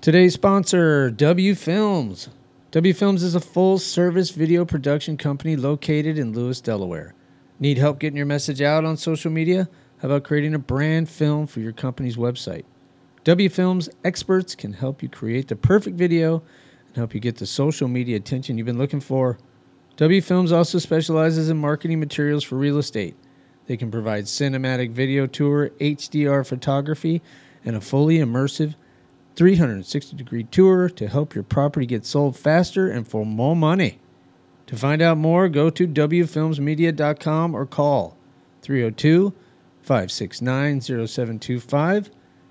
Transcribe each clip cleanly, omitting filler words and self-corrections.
Today's sponsor, W Films. W Films is a full-service video production company located in Lewis, Delaware. Need help getting your message out on social media? How about creating a brand film for your company's website? W Films experts can help you create the perfect video and help you get the social media attention you've been looking for. W Films also specializes in marketing materials for real estate. They can provide cinematic video tour, HDR photography, and a fully immersive 360-degree tour to help your property get sold faster and for more money. To find out more, go to wfilmsmedia.com or call 302-569-0725.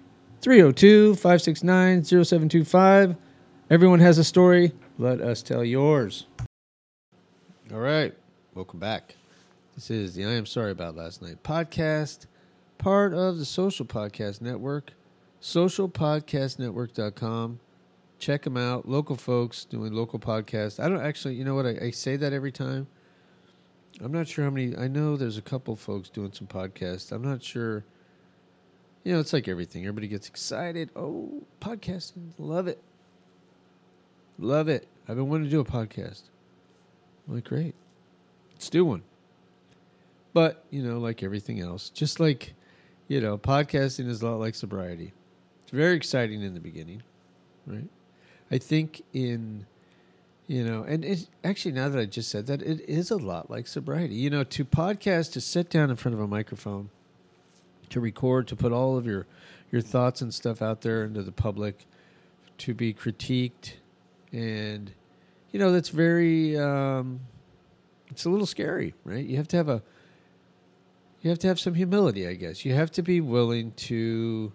302-569-0725. Everyone has a story. Let us tell yours. All right. Welcome back. This is the I Am Sorry About Last Night podcast, part of the Social Podcast Network, socialpodcastnetwork.com. Check them out. Local folks doing local podcasts. I don't actually, you know what? I say that every time. I'm not sure how many. I know there's a couple folks doing some podcasts. I'm not sure. You know, it's like everything. Everybody gets excited. Oh, podcasting. Love it. Love it. I've been wanting to do a podcast. I'm like, great. Let's do one. But, you know, like everything else, just like, you know, podcasting is a lot like sobriety. It's very exciting in the beginning, right? I think and it's actually, now that I just said that, it is a lot like sobriety. You know, to podcast, to sit down in front of a microphone, to record, to put all of your thoughts and stuff out there into the public, to be critiqued, and, you know, that's very, it's a little scary, right? You have to have some humility, I guess. You have to be willing to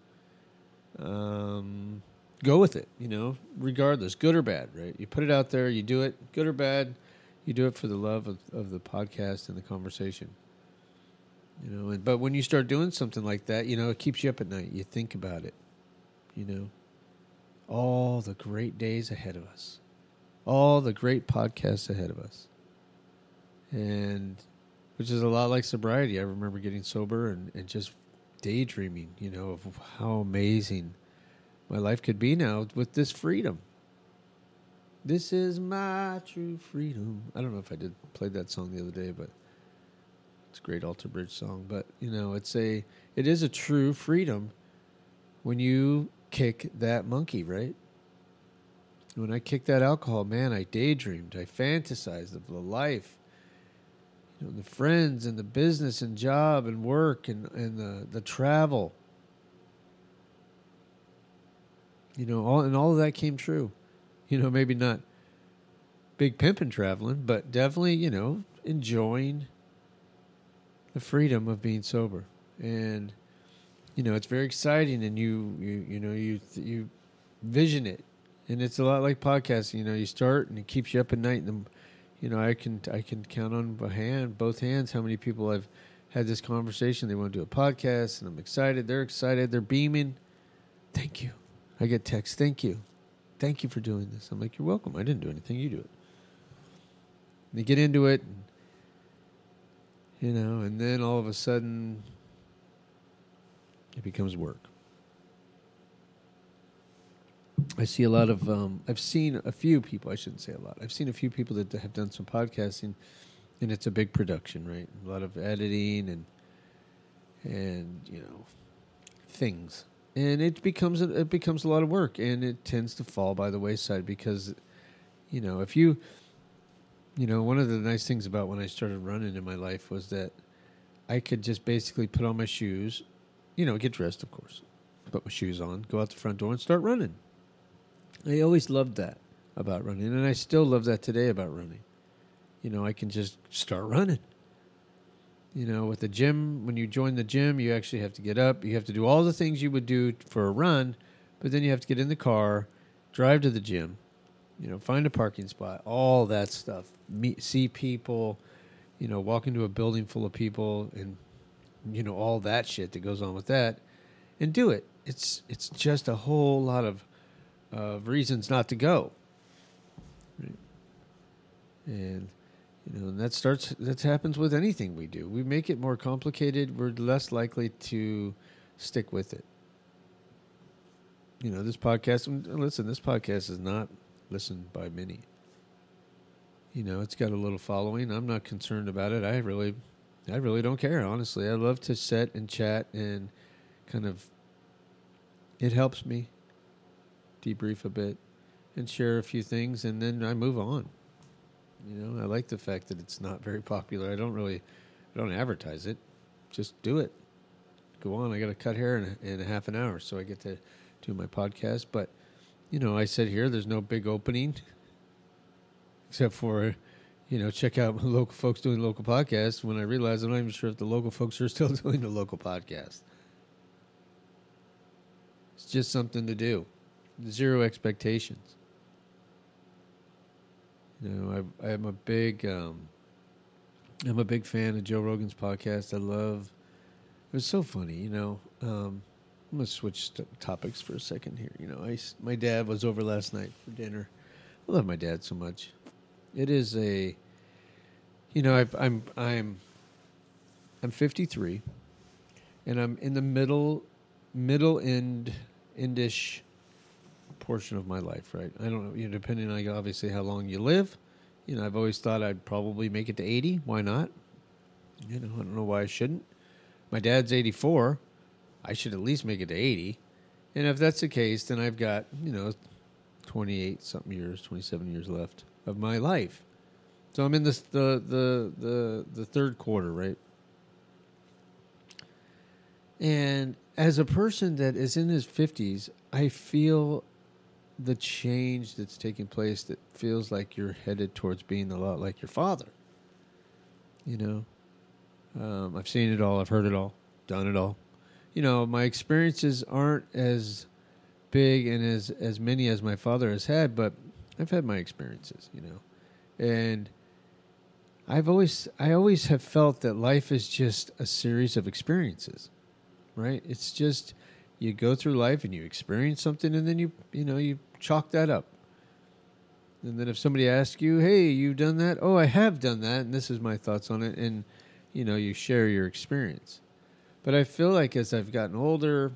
go with it, you know, regardless, good or bad, right? You put it out there, you do it, good or bad, you do it for the love of the podcast and the conversation. You know, but when you start doing something like that, you know, it keeps you up at night. You think about it, you know, all the great days ahead of us, all the great podcasts ahead of us, and which is a lot like sobriety. I remember getting sober and just daydreaming, you know, of how amazing my life could be now with this freedom. This is my true freedom. I don't know if I played that song the other day, but it's a great Alter Bridge song. But, you know, it is a true freedom when you kick that monkey, right? When I kicked that alcohol, man, I daydreamed. I fantasized of the life. You know, the friends and the business and job and work and the travel. You know, all of that came true. You know, maybe not big pimping traveling, but definitely, you know, enjoying the freedom of being sober. And, you know, it's very exciting, and you vision it. And it's a lot like podcasting. You know, you start and it keeps you up at night, and you know, I can count on both hands how many people I've had this conversation. They want to do a podcast, and I'm excited. They're excited. They're beaming. Thank you. I get texts. Thank you. Thank you for doing this. I'm like, you're welcome. I didn't do anything. You do it. And they get into it, and, you know, and then all of a sudden it becomes work. I see a lot of, I've seen a few people, I shouldn't say a lot, I've seen a few people that have done some podcasting, and it's a big production, right? A lot of editing and you know, things. And it becomes a lot of work, and it tends to fall by the wayside because, you know, one of the nice things about when I started running in my life was that I could just basically put on my shoes, you know, get dressed, of course, put my shoes on, go out the front door and start running. I always loved that about running, and I still love that today about running. You know, I can just start running. You know, with the gym, when you join the gym, you actually have to get up. You have to do all the things you would do for a run, but then you have to get in the car, drive to the gym, you know, find a parking spot, all that stuff. See people, you know, walk into a building full of people, and, you know, all that shit that goes on with that, and do it. It's just a whole lot of reasons not to go. Right? And, you know, and that happens with anything we do. We make it more complicated. We're less likely to stick with it. this podcast. And listen, this podcast is not listened by many. It's got a little following. I'm not concerned about it. I really don't care, honestly. I love to sit and chat and kind of, it helps me debrief a bit and share a few things, and then I move on. I like the fact that it's not very popular. I don't advertise it. Just do it. Go on. I got to cut hair in a half an hour, so I get to do my podcast. But, I said here, there's no big opening except for, check out local folks doing local podcasts, when I realized I'm not even sure if the local folks are still doing the local podcast. It's just something to do. Zero expectations. I'm a big fan of Joe Rogan's podcast. It was so funny, I'm going to switch topics for a second here. My dad was over last night for dinner. I love my dad so much. It is I'm 53, and I'm in the endish portion of my life, right? I don't know, depending on obviously how long you live. I've always thought I'd probably make it to 80. Why not? I don't know why I shouldn't. My dad's 84. I should at least make it to 80. And if that's the case, then I've got, 28 something years, 27 years left of my life. So I'm in this the third quarter, right? And as a person that is in his 50s, I feel the change that's taking place that feels like you're headed towards being a lot like your father. I've seen it all. I've heard it all. Done it all. My experiences aren't as big and as many as my father has had, but I've had my experiences, and I always have felt that life is just a series of experiences, right? It's just, you go through life and you experience something, and then you chalk that up. And then if somebody asks you, hey, you've done that? Oh, I have done that, and this is my thoughts on it. And, you share your experience. But I feel like as I've gotten older,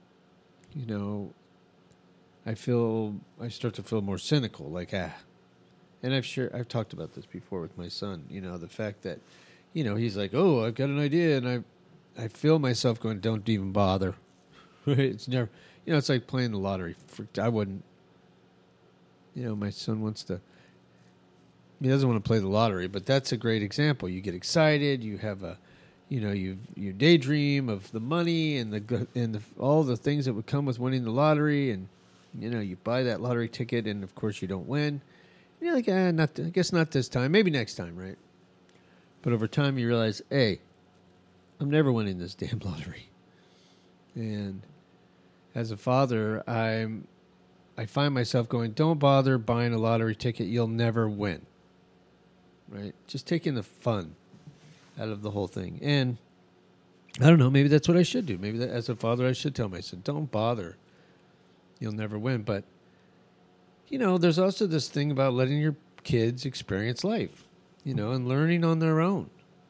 I start to feel more cynical, like, And I've talked about this before with my son, the fact that, he's like, oh, I've got an idea, and I feel myself going, don't even bother. Right? It's never, it's like playing the lottery. I wouldn't, my son he doesn't want to play the lottery, but that's a great example. You get excited, you have you daydream of the money and all the things that would come with winning the lottery, and, you buy that lottery ticket, and of course you don't win. You're like, I guess not this time, maybe next time, right? But over time you realize, hey, I'm never winning this damn lottery. And as a father, I find myself going, don't bother buying a lottery ticket. You'll never win. Right? Just taking the fun out of the whole thing. And I don't know, maybe that's what I should do. Maybe as a father, I should tell myself, don't bother. You'll never win. But, there's also this thing about letting your kids experience life, and learning on their own.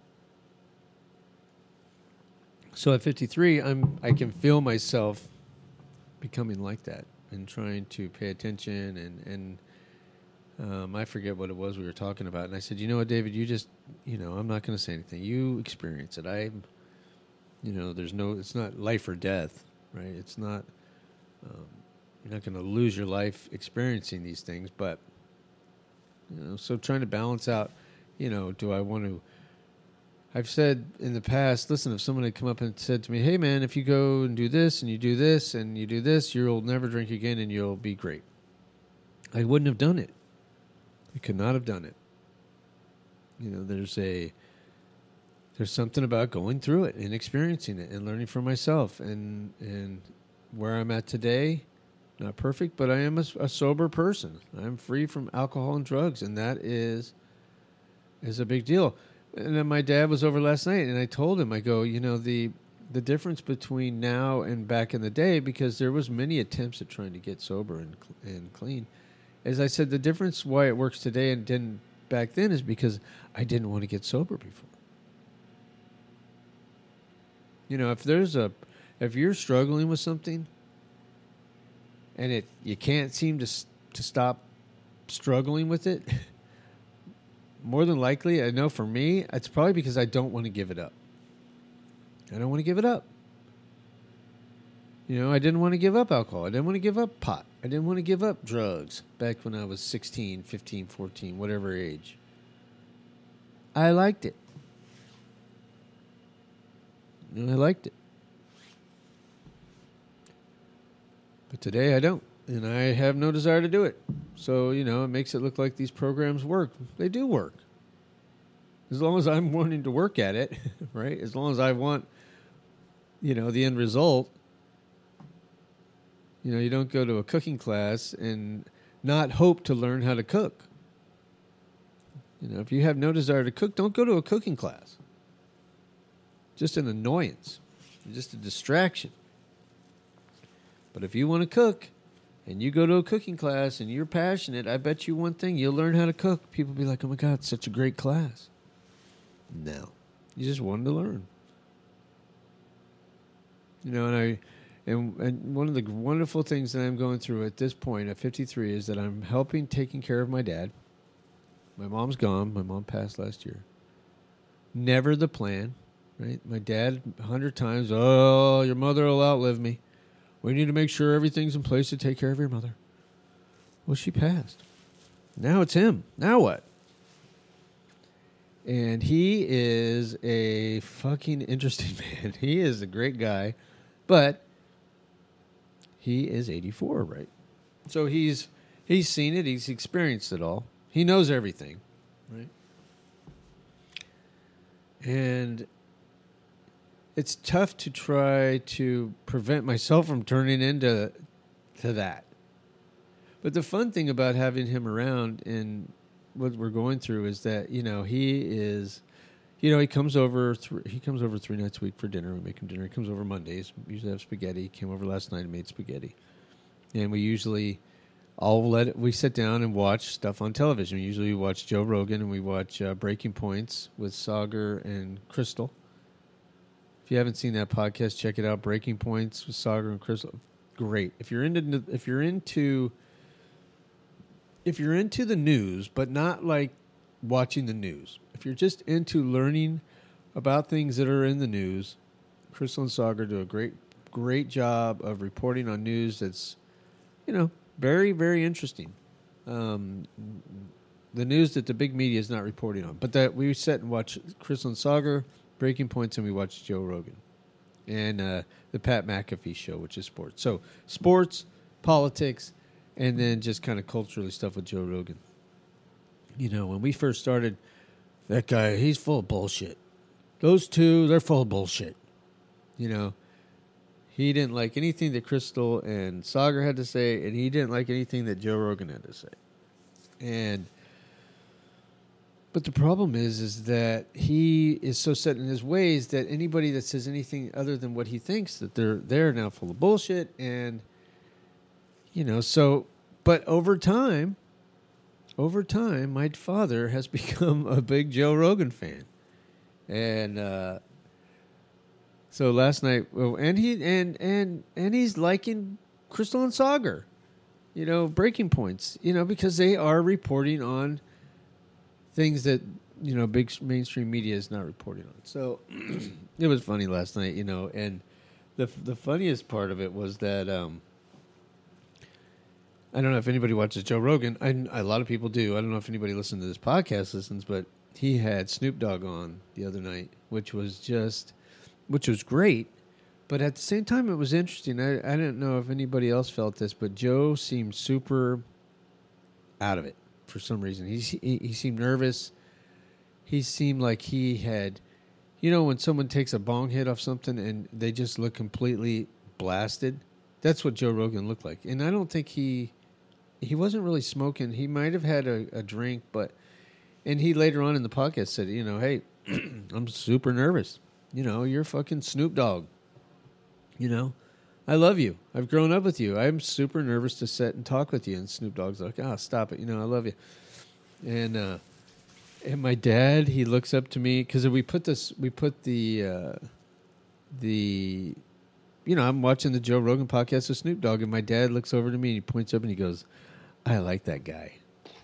So at 53, I can feel myself becoming like that and trying to pay attention and I forget what it was we were talking about. And I said, you know what, David, you just, I'm not going to say anything. You experience it. It's not life or death, right? It's not, you're not going to lose your life experiencing these things, but, so trying to balance out, do I want to, I've said in the past, listen, if someone had come up and said to me, hey, man, if you go and do this and you do this and you do this, you'll never drink again and you'll be great. I wouldn't have done it. I could not have done it. There's something about going through it and experiencing it and learning for myself. And where I'm at today, not perfect, but I am a sober person. I'm free from alcohol and drugs, and that is a big deal. And then my dad was over last night, and I told him, I go, the difference between now and back in the day, because there was many attempts at trying to get sober and clean, as I said, the difference why it works today and didn't back then is because I didn't want to get sober before. If you're struggling with something, and you can't seem to stop struggling with it, more than likely, I know for me, it's probably because I don't want to give it up. I don't want to give it up. You know, I didn't want to give up alcohol. I didn't want to give up pot. I didn't want to give up drugs back when I was 16, 15, 14, whatever age. I liked it. And I liked it. But today I don't. And I have no desire to do it. So, you know, it makes it look like these programs work. They do work. As long as I'm wanting to work at it, right? As long as I want, you know, the end result. You know, you don't go to a cooking class and not hope to learn how to cook. You know, if you have no desire to cook, don't go to a cooking class. Just an annoyance. Just a distraction. But if you want to cook and you go to a cooking class and you're passionate, I bet you one thing, you'll learn how to cook. People will be like, oh my God, it's such a great class. No. You just wanted to learn. You know, and one of the wonderful things that I'm going through at this point at 53 is that I'm helping taking care of my dad. My mom's gone. My mom passed last year. Never the plan, right? My dad, 100 times, oh, your mother will outlive me. We need to make sure everything's in place to take care of your mother. Well, she passed. Now it's him. Now what? And he is a fucking interesting man. He is a great guy, but he is 84, right? So he's seen it. He's experienced it all. He knows everything, right? And it's tough to try to prevent myself from turning into that. But the fun thing about having him around and what we're going through is that, you know, he is, you know, he comes over 3 nights a week for dinner. We make him dinner. He comes over Mondays. We usually have spaghetti. He came over last night and made spaghetti. And we usually we sit down and watch stuff on television. We watch Joe Rogan and we watch Breaking Points with Sagar and Crystal. If you haven't seen that podcast, check it out. Breaking Points with Sagar and Crystal. Great. If you're into the news, but not like watching the news. If you're just into learning about things that are in the news, Crystal and Sagar do a great job of reporting on news that's, you know, very, very interesting. The news that the big media is not reporting on. But that we sit and watch Crystal and Sagar, Breaking Points, and we watch Joe Rogan. And the Pat McAfee show, which is sports. So sports, politics, and then just kind of culturally stuff with Joe Rogan. You know, when we first started, that guy, he's full of bullshit. Those two, they're full of bullshit. You know, he didn't like anything that Crystal and Sagar had to say, and he didn't like anything that Joe Rogan had to say. But the problem is that he is so set in his ways that anybody that says anything other than what he thinks, that they're now full of bullshit. And, you know, so, but over time, my father has become a big Joe Rogan fan. And, so last night, and he's liking Crystal and Sagar, you know, Breaking Points, you know, because they are reporting on things that, you know, big mainstream media is not reporting on. So it was funny last night, you know, and the funniest part of it was that I don't know if anybody watches Joe Rogan. A lot of people do. I don't know if anybody listening to this podcast listens, but he had Snoop Dogg on the other night, which was great. But at the same time, it was interesting. I didn't know if anybody else felt this, but Joe seemed super out of it for some reason. He seemed nervous. He seemed like he had, you know, when someone takes a bong hit off something and they just look completely blasted. That's what Joe Rogan looked like. And I don't think he wasn't really smoking. He might have had a drink, and he later on in the podcast said, you know, hey, I'm super nervous. You know, you're fucking Snoop Dogg. You know, I love you. I've grown up with you. I'm super nervous to sit and talk with you. And Snoop Dogg's like, stop it. You know, I love you. And my dad, he looks up to me because we put the I'm watching the Joe Rogan podcast with Snoop Dogg, and my dad looks over to me and he points up and he goes, "I like that guy."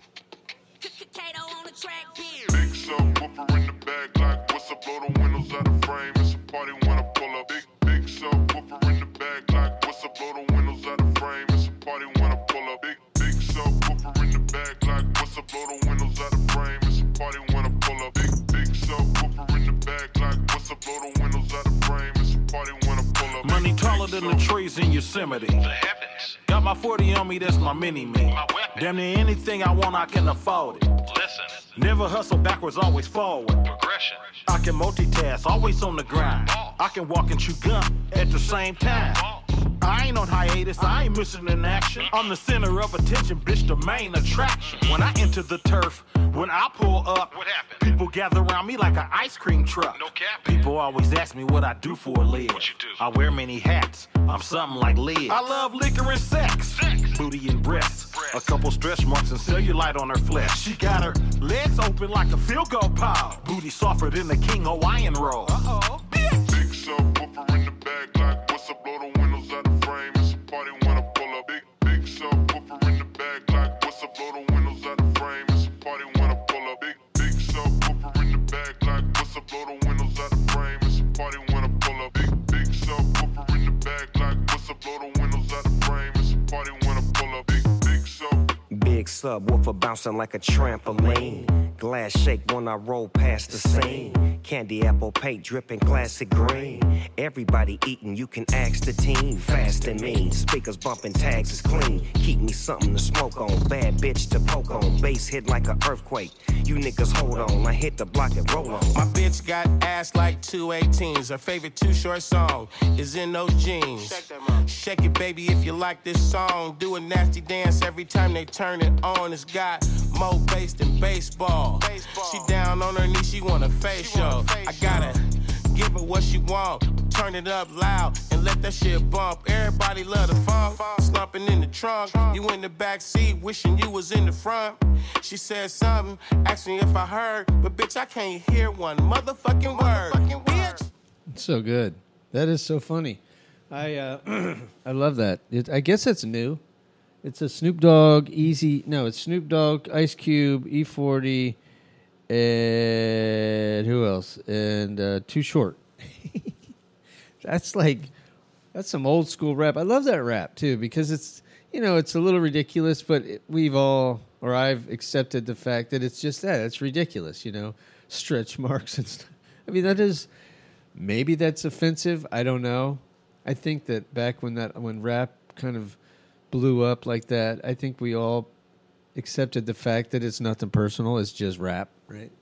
Big subwoofer in the back, like what's up? Blow the windows out of frame. It's a party when I pull up. Big subwoofer in the back, like what's up? Blow the windows out of frame. It's a party when I pull up. Big subwoofer in the back, like what's up? Blow the windows out of frame. It's a party when I pull up. Big subwoofer in the back, like what's up? Blow the windows out of frame. It's a party when I pull up. Money taller than the trees in Yosemite. The heavens. Got my 40 on me, that's my mini-me. My weapon. Damn near anything I want, I can afford it. Listen. Never hustle backwards, always forward. Progression. I can multitask, always on the grind. I can walk and chew gum at the same time. I ain't on hiatus, I ain't missing an action. I'm the center of attention, bitch, the main attraction. When I enter the turf, when I pull up, what happened? People gather around me like an ice cream truck. No cap. People always ask me what I do for a living. What you do? I wear many hats, I'm something like Liz. I love liquor and sex. Booty and breasts. A couple stretch marks and cellulite on her flesh. She got her legs open like a field goal pile. Booty softer than the King Hawaiian roll. Uh-oh. Big subwoofer in the back, like what's up? Blow the windows out of frame. It's a party when I pull up. Big subwoofer in the back, like what's up? Blow the windows out of frame. It's a party when I pull up. Big subwoofer in the back, like what's up? Blow the windows out of frame. It's a party when I pull up. Big subwoofer in the back, like what's up? Blow the windows out of frame. It's a party when I pull up. Big subwoofer bouncing like a trampoline. Glass shake when I roll past the scene. Candy apple paint dripping classic green. Everybody eating, you can ask the team. Fast and mean, speakers bumping, tags is clean. Keep me something to smoke on, bad bitch to poke on. Bass hit like an earthquake. You niggas hold on, I hit the block and roll on. My bitch got ass like 218s. Her favorite Too Short song is In Those Jeans. Shake it, baby, if you like this song. Do a nasty dance every time they turn it on. It's got more bass than baseball. She down on her knees, she want a facial. I gotta give her what she want. Turn it up loud and let that shit bump. Everybody love the funk. Slumping in the trunk. You in the back seat, wishing you was in the front. She said something, asked me if I heard, but bitch, I can't hear one motherfucking word. Bitch. It's so good. That is so funny. I I love that. I guess that's new. It's a Snoop Dogg it's Snoop Dogg, Ice Cube, E40, and who else? And Too Short. That's some old school rap. I love that rap too because it's a little ridiculous, but I've accepted the fact that it's just that. It's ridiculous, stretch marks and stuff. I mean, maybe that's offensive. I don't know. I think that back when rap kind of blew up like that, I think we all accepted the fact that it's nothing personal. It's just rap, right?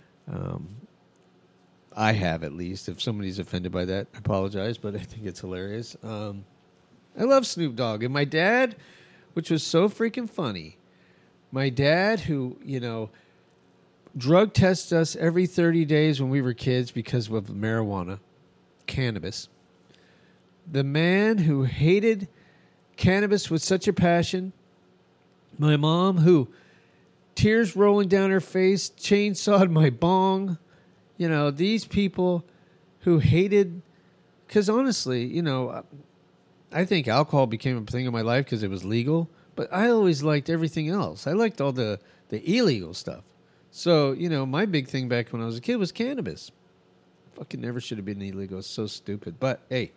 I have, at least. If somebody's offended by that, I apologize, but I think it's hilarious. I love Snoop Dogg. And my dad, which was so freaking funny, my dad who, drug tests us every 30 days when we were kids because of marijuana, cannabis. The man who hated cannabis with such a passion. My mom, who tears rolling down her face, chainsawed my bong. These people who hated, because honestly, I think alcohol became a thing in my life because it was legal, but I always liked everything else. I liked all the illegal stuff. So, my big thing back when I was a kid was cannabis. Fucking never should have been illegal. It's so stupid. But, hey,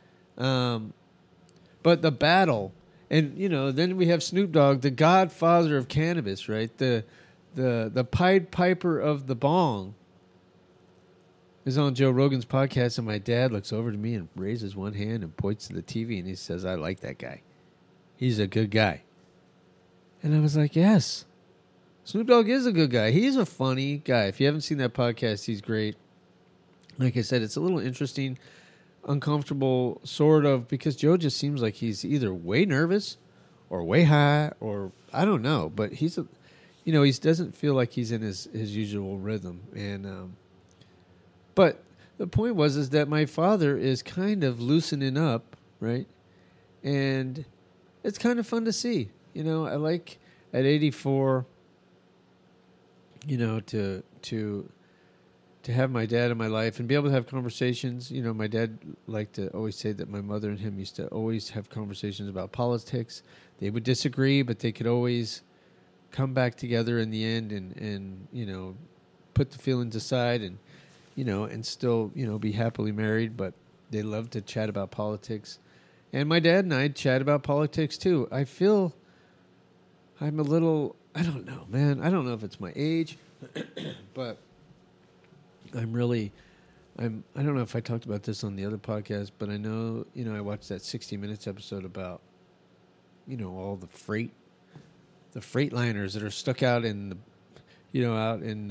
but the battle, and then we have Snoop Dogg, the godfather of cannabis, right? The Pied Piper of the bong is on Joe Rogan's podcast, and my dad looks over to me and raises one hand and points to the TV, and he says, "I like that guy. He's a good guy." And I was like, yes, Snoop Dogg is a good guy. He's a funny guy. If you haven't seen that podcast, he's great. Like I said, it's a little interesting, uncomfortable, sort of, because Joe just seems like he's either way nervous or way high, or I don't know. But he doesn't feel like he's in his usual rhythm. And but the point is that my father is kind of loosening up, right? And it's kind of fun to see. I like at 84, to to have my dad in my life and be able to have conversations. You know, my dad liked to always say that my mother and him used to always have conversations about politics. They would disagree, but they could always come back together in the end and you know, put the feelings aside and, you know, and still, you know, be happily married. But they loved to chat about politics. And my dad and I chat about politics too. I feel I'm a little, I don't know, man. I don't know if it's my age, but I don't know if I talked about this on the other podcast, but I know, you know, I watched that 60 Minutes episode about, you know, all the freight liners that are stuck out in the, you know, out in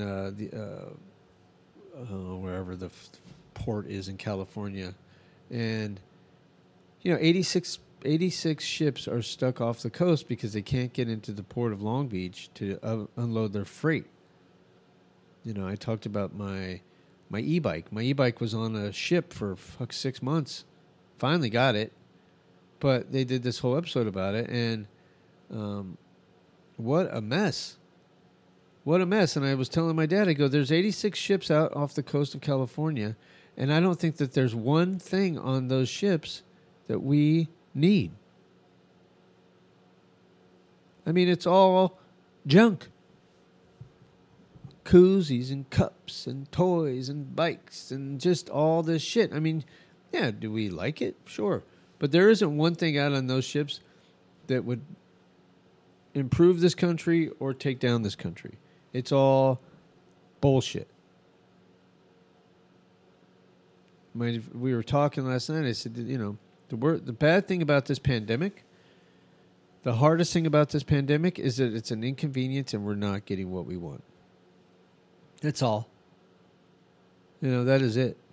wherever the port is in California. And, you know, 86 ships are stuck off the coast because they can't get into the port of Long Beach to unload their freight. You know, I talked about my e-bike. My e-bike was on a ship for 6 months. Finally got it. But they did this whole episode about it, and what a mess. What a mess. And I was telling my dad, I go, there's 86 ships out off the coast of California, and I don't think that there's one thing on those ships that we need. I mean, it's all junk. Koozies and cups and toys and bikes and just all this shit. I mean, yeah, do we like it? Sure. But there isn't one thing out on those ships that would improve this country or take down this country. It's all bullshit. We were talking last night. I said, you know, the bad thing about this pandemic, the hardest thing about this pandemic is that it's an inconvenience and we're not getting what we want. That's all. You know, that is it.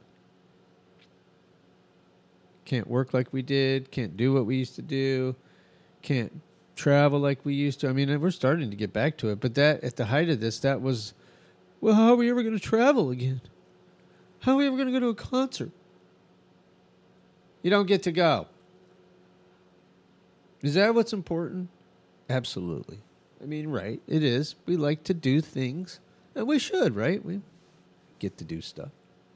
Can't work like we did. Can't do what we used to do. Can't travel like we used to. I mean, we're starting to get back to it. But that, at the height of this, that was, well, how are we ever going to travel again? How are we ever going to go to a concert? You don't get to go. Is that what's important? Absolutely. I mean, right, it is. We like to do things. And we should, right? We get to do stuff.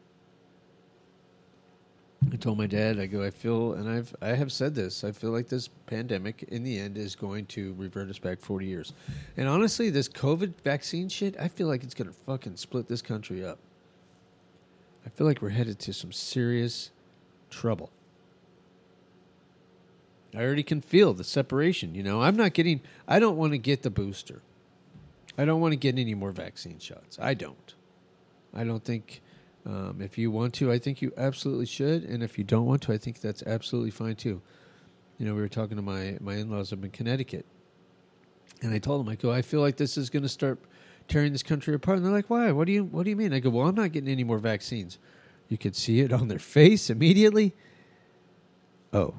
I told my dad, I go, I feel, and I have said this, I feel like this pandemic in the end is going to revert us back 40 years. And honestly, this COVID vaccine shit, I feel like it's going to fucking split this country up. I feel like we're headed to some serious trouble. I already can feel the separation, you know. I don't want to get the booster. I don't want to get any more vaccine shots. I don't think, if you want to, I think you absolutely should. And if you don't want to, I think that's absolutely fine too. You know, we were talking to my in-laws up in Connecticut. And I told them, I go, I feel like this is going to start tearing this country apart. And they're like, why? What do you mean? I go, well, I'm not getting any more vaccines. You could see it on their face immediately. Oh.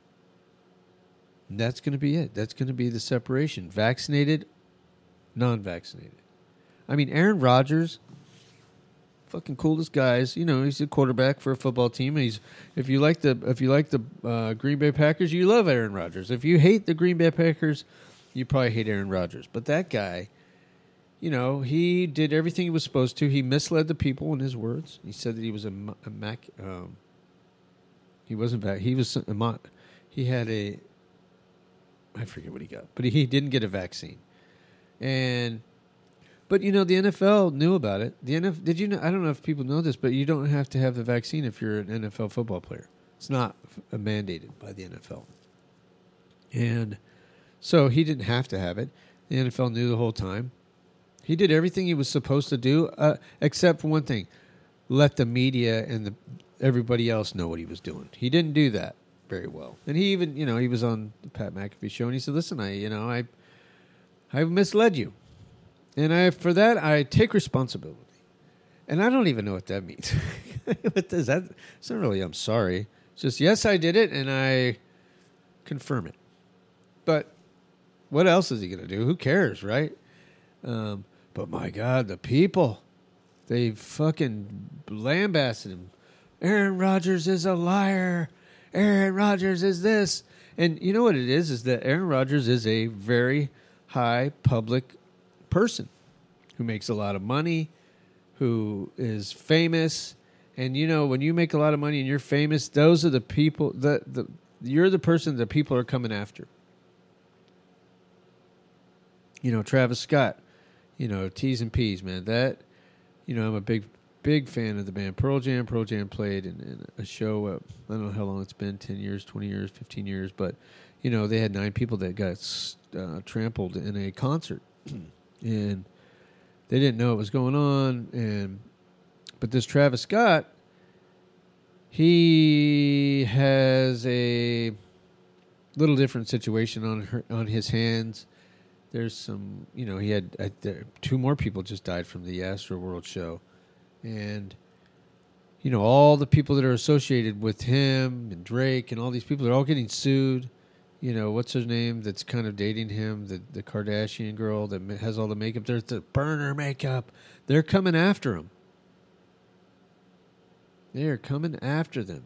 And that's going to be it. That's going to be the separation. Vaccinated, non-vaccinated. I mean, Aaron Rodgers, fucking coolest guys. You know, he's a quarterback for a football team. And if you like the Green Bay Packers, you love Aaron Rodgers. If you hate the Green Bay Packers, you probably hate Aaron Rodgers. But that guy, you know, he did everything he was supposed to. He misled the people in his words. He said that he was he wasn't back. He had a, I forget what he got, but he didn't get a vaccine. But you know, the NFL knew about it. Did you know? I don't know if people know this, but you don't have to have the vaccine if you're an NFL football player. It's not mandated by the NFL. And so he didn't have to have it. The NFL knew the whole time. He did everything he was supposed to do, except for one thing: let the media and everybody else know what he was doing. He didn't do that very well. And he even, you know, he was on the Pat McAfee show, and he said, "Listen, I misled you, and for that I take responsibility." And I don't even know what that means. What does that? It's not really, I'm sorry. It's just, yes, I did it, and I confirm it. But what else is he going to do? Who cares, right? But my God, the people, they fucking lambasted him. Aaron Rodgers is a liar. Aaron Rodgers is this. And you know what it is that Aaron Rodgers is a very high public person who makes a lot of money, who is famous. And, you know, when you make a lot of money and you're famous, those are the people you're the person that people are coming after. You know, Travis Scott, you know, T's and P's, man. That, you know, I'm a big fan of the band Pearl Jam. Pearl Jam played in a show, I don't know how long it's been, 10 years, 20 years, 15 years. But, you know, they had 9 people that got trampled in a concert. And they didn't know what was going on. But this Travis Scott, he has a little different situation on his hands. There's some, you know, he had 2 more people just died from the Astroworld show. And, you know, all the people that are associated with him and Drake and all these people are all getting sued. You know, what's her name that's kind of dating him, the Kardashian girl that has all the makeup. There's the burner makeup. They're coming after him. They are coming after them.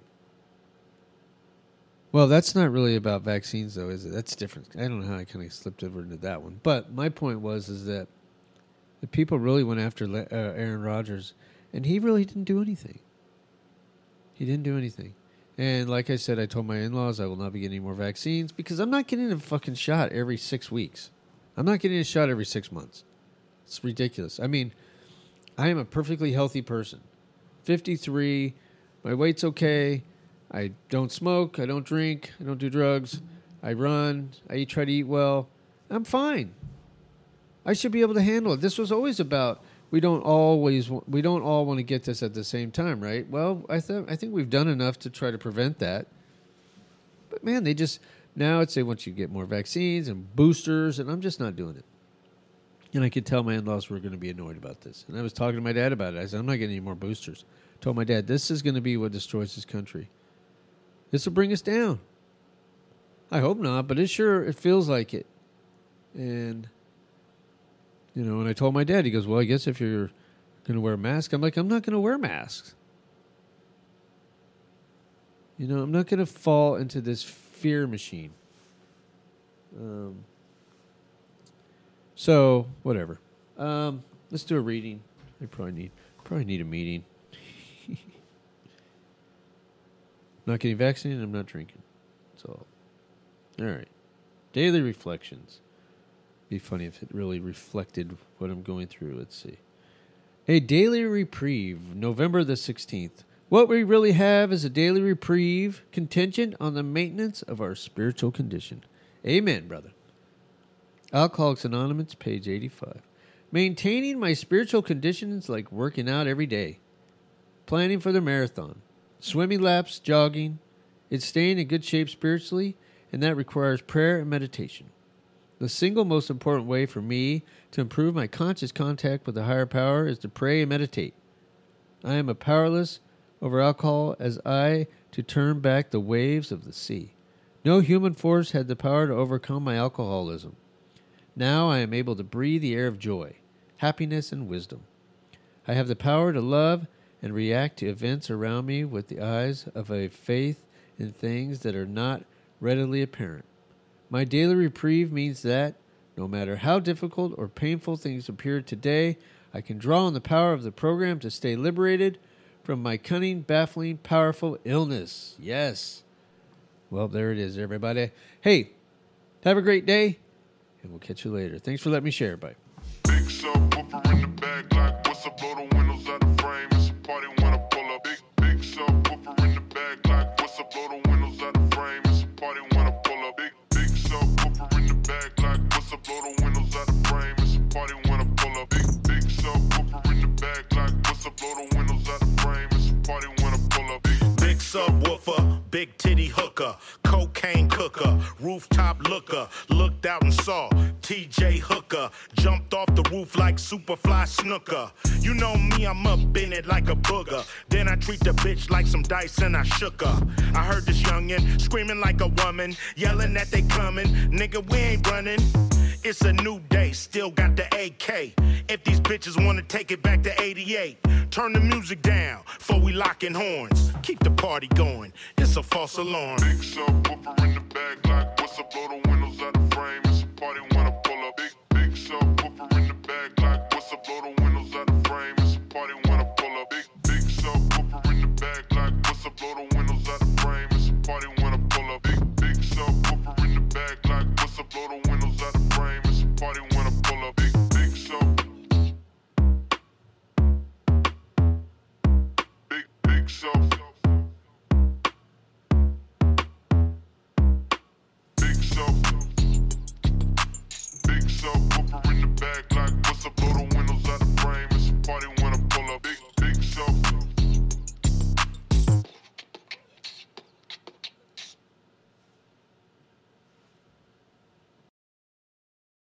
Well, that's not really about vaccines, though, is it? That's different. I don't know how I kind of slipped over into that one. But my point is that the people really went after Aaron Rodgers, and he really didn't do anything. He didn't do anything. And like I said, I told my in-laws I will not be getting any more vaccines because I'm not getting a fucking shot every 6 weeks. I'm not getting a shot every 6 months. It's ridiculous. I mean, I am a perfectly healthy person. 53, my weight's okay. I don't smoke, I don't drink, I don't do drugs. I run, I try to eat well. I'm fine. I should be able to handle it. This was always about we don't all want to get this at the same time, right? Well, I think we've done enough to try to prevent that. But man, now they want you to get more vaccines and boosters, and I'm just not doing it. And I could tell my in-laws were going to be annoyed about this. And I was talking to my dad about it. I said, I'm not getting any more boosters. I told my dad, this is going to be what destroys this country. This will bring us down. I hope not, but it feels like it. And, you know, and I told my dad, he goes, well, I guess if you're going to wear a mask. I'm like, I'm not going to wear masks. You know, I'm not going to fall into this fear machine. So, whatever. Let's do a reading. I probably need a meeting. Not getting vaccinated, I'm not drinking. That's all. All right. Daily reflections. Be funny if it really reflected what I'm going through. Let's see. A daily reprieve, November the 16th. What we really have is a daily reprieve contingent on the maintenance of our spiritual condition. Amen, brother. Alcoholics Anonymous, page 85. Maintaining my spiritual condition is like working out every day. Planning for the marathon. Swimming laps, jogging. It's staying in good shape spiritually, and that requires prayer and meditation. The single most important way for me to improve my conscious contact with the higher power is to pray and meditate. I am powerless over alcohol as I to turn back the waves of the sea. No human force had the power to overcome my alcoholism. Now I am able to breathe the air of joy, happiness, and wisdom. I have the power to love and react to events around me with the eyes of a faith in things that are not readily apparent. My daily reprieve means that, no matter how difficult or painful things appear today, I can draw on the power of the program to stay liberated from my cunning, baffling, powerful illness. Yes. Well, there it is, everybody. Hey, have a great day, and we'll catch you later. Thanks for letting me share. Bye. Big subwoofer in the back, like what's up, blow the windows out the frame. It's a party when I pull up. Big subwoofer in the back, like what's up, blow the windows out the frame. It's a party when I pull up. Big subwoofer in the back, like what's up, blow the windows out the frame. It's a party when I pull up. Big subwoofer in the back, like what's up, blow the windows out the frame. It's a party when I pull up. Big subwoofer, big titty hooker, cocaine cooker, rooftop looker, looked out and saw TJ Hooker, jumped off the roof like Superfly Snooker. You know me, I'm up in it like a booger. Then I treat the bitch like some dice and I shook her. I heard this youngin' screaming like a woman, yelling that they coming. Nigga, we ain't running. It's a new day, still got the AK. If these bitches wanna take it back to 88, turn the music down before we lockin' horns. Keep the party going, it's a false alarm. Big subwoofer in the back, like what's up, blow the windows out the frame. It's a party when I pull up. Big subwoofer in the back, like what's up, blow the windows out the frame. It's a party when subwoofer